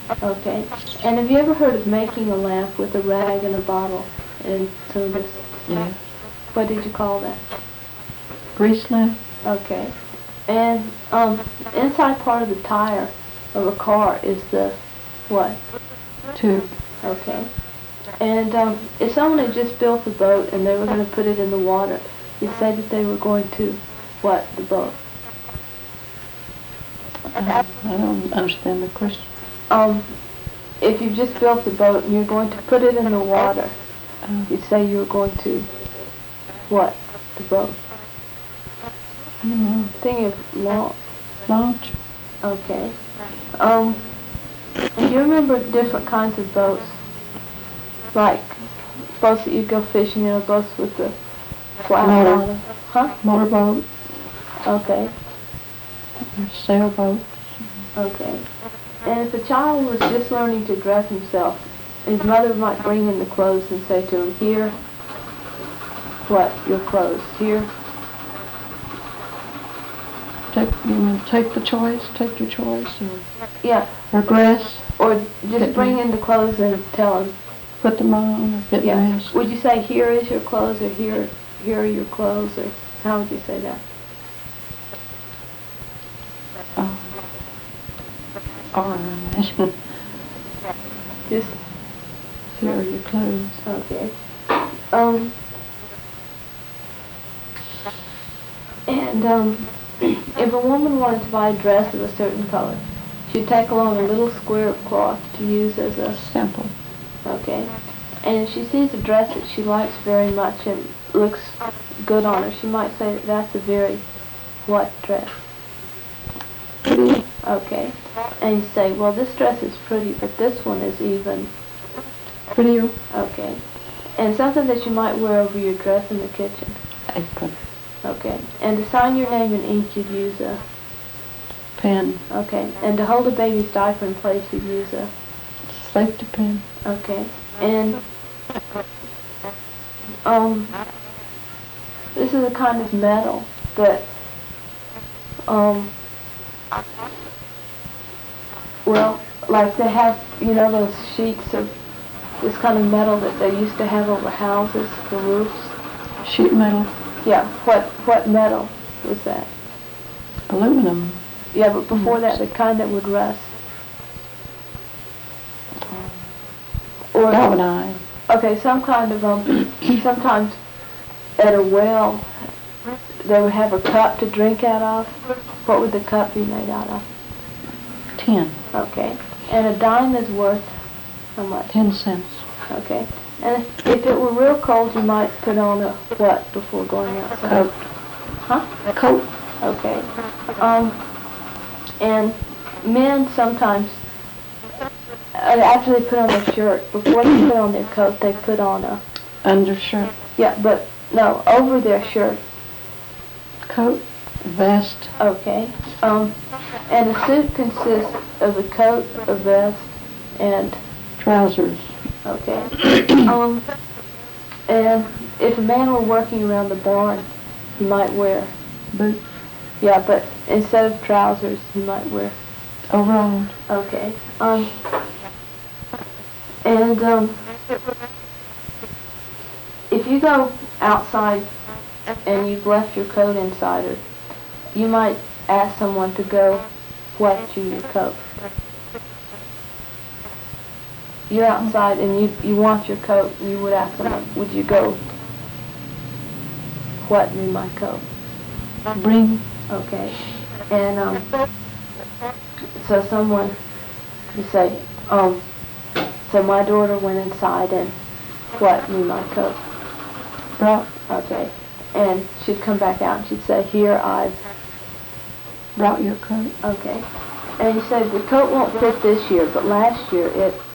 Okay. And have you ever heard of making a lamp with a rag and a bottle and some of this? Yeah. What did you call that? Grease lamp. Okay. And inside part of the tire of a car is the what? Tube. Okay. And if someone had just built a boat and they were going to put it in the water, you said that they were going to what? The boat? I don't understand the question. If you just built a boat and you're going to put it in the water, you'd say you were going to what? The boat? I don't know. Thinking of Launch. Okay. Do you remember different kinds of boats? Like boats that you go fishing in, or boats with the flat bottom? Huh? Motorboat. Okay. Sailboat. Okay. And if a child was just learning to dress himself, his mother might bring in the clothes and say to him, "Here, what? Your clothes. Here." Take the choice. Take your choice. Yeah. Or dress. Or just bring in the clothes and tell him. Put them on or get dressed. Would you say, "Here is your clothes," or "Here are your clothes," or how would you say that? Alright. Just here are your clothes. Okay. If a woman wanted to buy a dress of a certain color, she'd take along a little square of cloth to use as a sample. Okay. And if she sees a dress that she likes very much and looks good on her, she might say that that's a very what dress? Pretty. Okay. And you say, well, this dress is pretty, but this one is even prettier. Okay. And something that you might wear over your dress in the kitchen. Apron. Okay. And to sign your name in ink, you'd use a pen. Okay. And to hold a baby's diaper in place, you'd use a safety pin. Okay. And this is a kind of metal that well, like they have, you know, those sheets of this kind of metal that they used to have over houses for roofs. Sheet metal. Yeah. What metal was that? Aluminum. Yeah, but before that, the kind that would rust. Or galvanized. Okay, some kind of sometimes at a well they would have a cup to drink out of. What would the cup be made out of? Tin. Okay. And a dime is worth how much? 10 cents. Okay. And if it were real cold, you might put on a what before going outside? Coat. Huh? A coat. Okay. And men sometimes, after they put on their shirt, before they put on their coat, they put on a undershirt. Yeah, but no, over their shirt. Coat. Vest. Okay. And a suit consists of a coat, a vest, and trousers. Okay. And if a man were working around the barn, he might wear boots. Yeah, but instead of trousers, he might wear overalls. Okay. If you go outside and you've left your coat inside, or you might ask someone to go wet you your coat. You're outside and you want your coat, and you would ask someone, would you go wet me my coat? Bring. Okay. And so someone, you say, so my daughter went inside and wet me my coat. Brought. Okay. And she'd come back out and she'd say, here I've brought your coat. Okay. And you said the coat won't fit this year, but last year it